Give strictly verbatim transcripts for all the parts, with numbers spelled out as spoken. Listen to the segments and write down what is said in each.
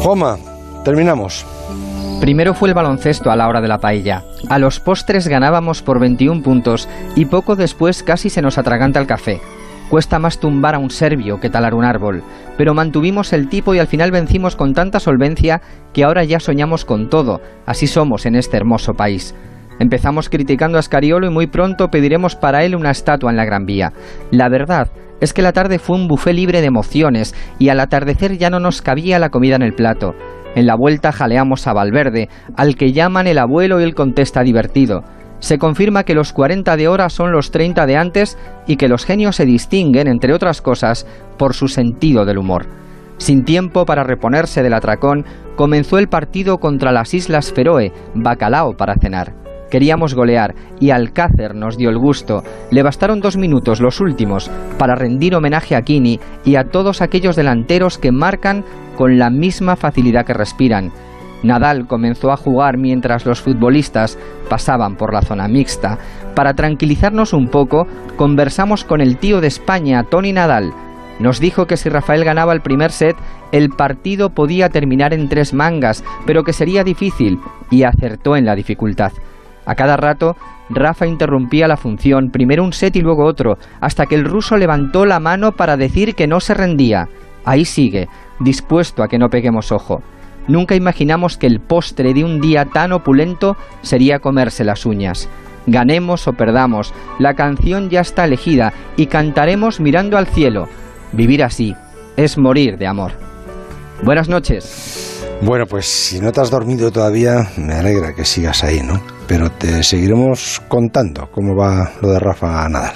Juanma, terminamos. Primero fue el baloncesto a la hora de la paella. A los postres ganábamos por veintiún puntos y poco después casi se nos atraganta el café. Cuesta más tumbar a un serbio que talar un árbol, pero mantuvimos el tipo y al final vencimos con tanta solvencia que ahora ya soñamos con todo. Así somos en este hermoso país. Empezamos criticando a Scariolo y muy pronto pediremos para él una estatua en la Gran Vía. La verdad es que la tarde fue un buffet libre de emociones y al atardecer ya no nos cabía la comida en el plato. En la vuelta jaleamos a Valverde, al que llaman el abuelo y él contesta divertido. Se confirma que los cuarenta de ahora son los treinta de antes y que los genios se distinguen, entre otras cosas, por su sentido del humor. Sin tiempo para reponerse del atracón, comenzó el partido contra las Islas Feroe, bacalao para cenar. Queríamos golear y Alcácer nos dio el gusto. Le bastaron dos minutos, los últimos, para rendir homenaje a Kini y a todos aquellos delanteros que marcan con la misma facilidad que respiran. Nadal comenzó a jugar mientras los futbolistas pasaban por la zona mixta. Para tranquilizarnos un poco, conversamos con el tío de España, Toni Nadal. Nos dijo que si Rafael ganaba el primer set, el partido podía terminar en tres mangas, pero que sería difícil, y acertó en la dificultad. A cada rato, Rafa interrumpía la función, primero un set y luego otro, hasta que el ruso levantó la mano para decir que no se rendía. Ahí sigue, dispuesto a que no peguemos ojo. Nunca imaginamos que el postre de un día tan opulento sería comerse las uñas. Ganemos o perdamos, la canción ya está elegida y cantaremos mirando al cielo. Vivir así es morir de amor. Buenas noches. Bueno, pues si no te has dormido todavía, me alegra que sigas ahí, ¿no? Pero te seguiremos contando cómo va lo de Rafa Nadal.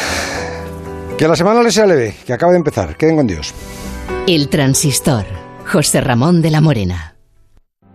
Que la semana les sea leve, que acaba de empezar. Queden con Dios. El Transistor. José Ramón de la Morena.